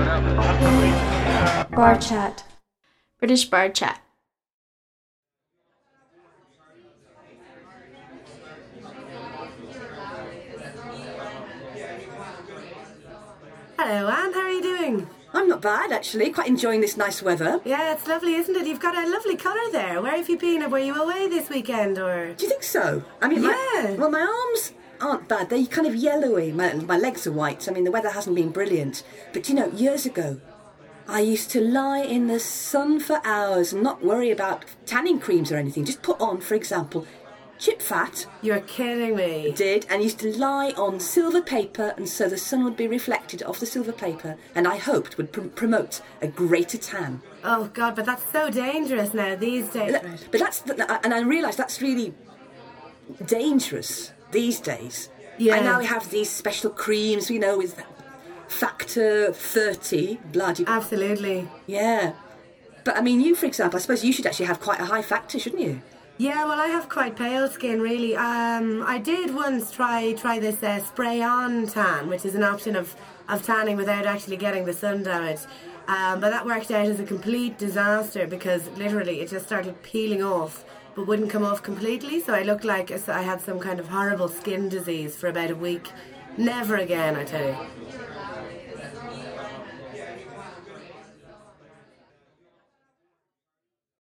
Bar chat. British bar chat. Hello, Anne. How are you doing? I'm not bad, actually. Quite enjoying this nice weather. Yeah, it's lovely, isn't it? You've got a lovely colour there. Where have you been? Were you away this weekend, or...? Do you think so? I mean, Yeah. my arms aren't bad. They're kind of yellowy. My legs are white. I mean, the weather hasn't been brilliant. But, you know, years ago, I used to lie in the sun for hours and not worry about tanning creams or anything. Just put on, for example, chip fat. You're kidding me. Did, and used to lie on silver paper, and so the sun would be reflected off the silver paper, and I hoped would promote a greater tan. Oh, God, but that's so dangerous now these days. But and I realise that's really dangerous these days. Yeah. And now we have these special creams, you know, with factor 30, bloody. Absolutely. Yeah. But I mean, you, for example, I suppose you should actually have quite a high factor, shouldn't you? Yeah, well, I have quite pale skin, really. I did once try this spray-on tan, which is an option of tanning without actually getting the sun damage. But that worked out as a complete disaster because literally it just started peeling off but wouldn't come off completely. So I looked like I had some kind of horrible skin disease for about a week. Never again, I tell you.